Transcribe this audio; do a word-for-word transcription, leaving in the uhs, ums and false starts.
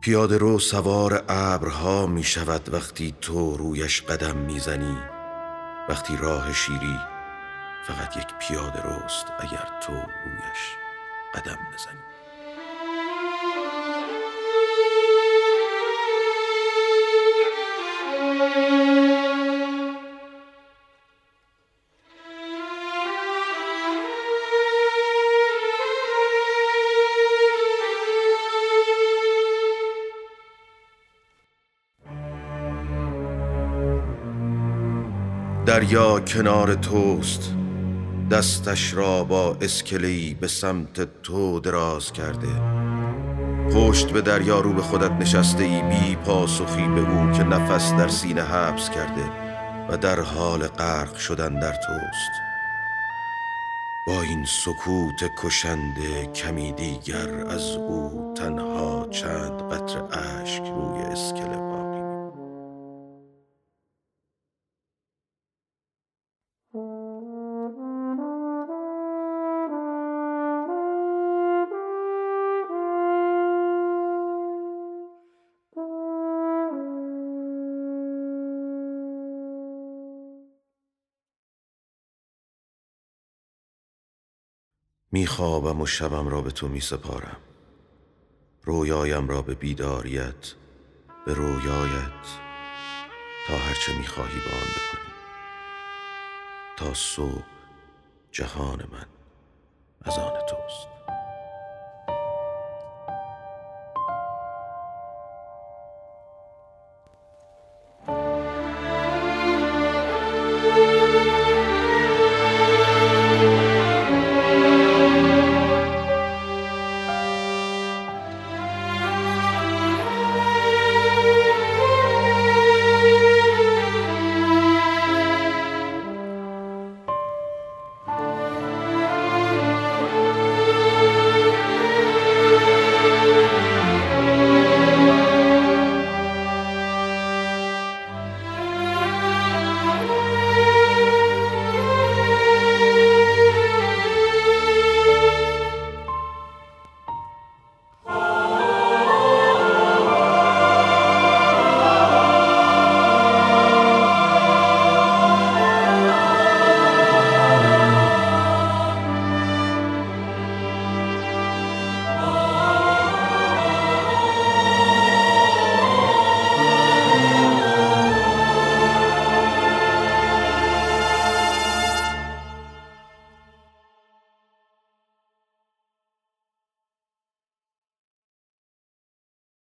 پیاده رو سوار ابرها می شود وقتی تو رویش قدم می زنی. وقتی راه شیری فقط یک پیاده روست اگر تو رویش قدم بزنی. دریا کنار توست، دستش را با اسکله‌ای به سمت تو دراز کرده. پشت به دریا رو به خودت نشسته ای، بی پاسخی به او که نفس در سینه حبس کرده و در حال غرق شدن در توست. با این سکوت کشنده کمی دیگر از او تنها چند قطره اشک روی اسکله باقی. می خوابم و شبم را به تو می سپارم، رویایم را به بیداریت، به رویایت، تا هرچه می خواهی با آن بکنی. تا صبح جهان من از آن توست.